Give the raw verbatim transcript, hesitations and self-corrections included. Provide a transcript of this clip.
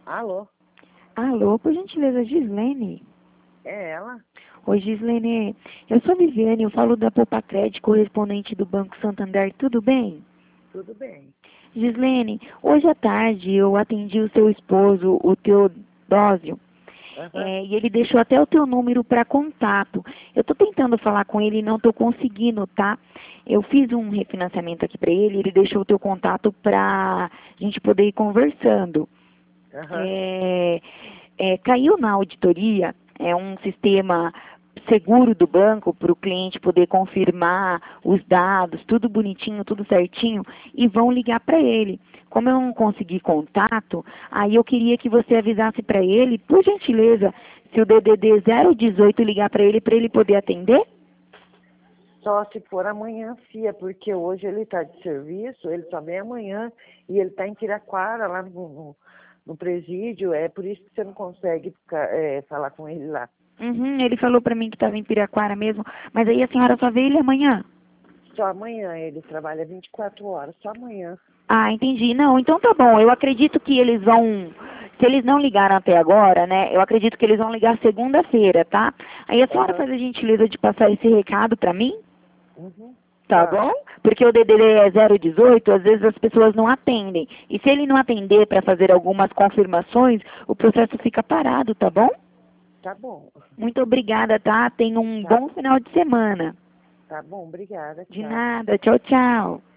Alô? Alô, por gentileza, Gislene? É ela? Oi, Gislene. Eu sou Viviane, eu falo da Poupa Crédito, correspondente do Banco Santander. Tudo bem? Tudo bem. Gislene, hoje à tarde eu atendi o seu esposo, o Teodósio, Aham. é, e ele deixou até o teu número para contato. Eu estou tentando falar com ele e não estou conseguindo, tá? Eu fiz um refinanciamento aqui para ele, ele deixou o teu contato para a gente poder ir conversando. Aham. É, é, caiu na auditoria, é um sistema seguro do banco para o cliente poder confirmar os dados, tudo bonitinho, tudo certinho, e vão ligar para ele. Como eu não consegui contato, aí eu queria que você avisasse para ele, por gentileza, se o D D D zero dezoito ligar para ele, para ele poder atender? Só se for amanhã, Fia, porque hoje ele está de serviço, ele só vem amanhã e ele está em Piraquara, lá no, no, no presídio. É por isso que você não consegue ficar, é, falar com ele lá. Uhum, ele falou para mim que estava em Piraquara mesmo, mas aí a senhora só vê ele amanhã? Só amanhã, ele trabalha vinte e quatro horas, só amanhã. Ah, entendi. Não, então tá bom. Eu acredito que eles vão, se eles não ligaram até agora, né? Eu acredito que eles vão ligar segunda-feira, tá? Aí a senhora Aham. faz a gentileza de passar esse recado pra mim, Uhum. tá Tá, bom? Porque o D D D é zero dezoito, às vezes as pessoas não atendem. E se ele não atender para fazer algumas confirmações, o processo fica parado, tá bom? tá bom. Muito obrigada, tá? Tenha um Tá, bom final de semana. tá bom, obrigada, De tchau. nada. Tchau, tchau.